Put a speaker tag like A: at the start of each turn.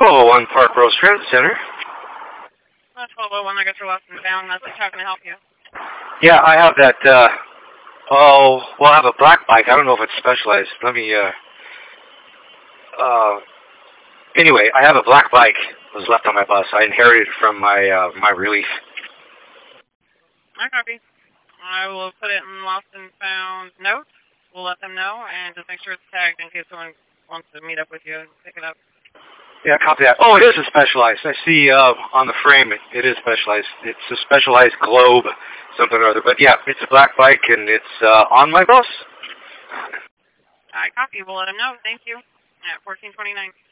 A: 1201 Park Rose Transit Center.
B: 1201, I got your lost and found message. How can I help you?
A: Yeah, I have that, I have a black bike. I don't know if it's specialized. Let me, anyway, I have a black bike that was left on my bus. I inherited it from my relief.
B: I copy. I will put it in lost and found notes. We'll let them know, and just make sure it's tagged in case someone wants to meet up with you and pick it up.
A: Yeah, copy that. Oh, it is a specialized. I see on the frame it is specialized. It's a specialized globe, something or other. But yeah, it's a black bike, and it's on my bus.
B: I copy. We'll let them know. Thank you. At 1429.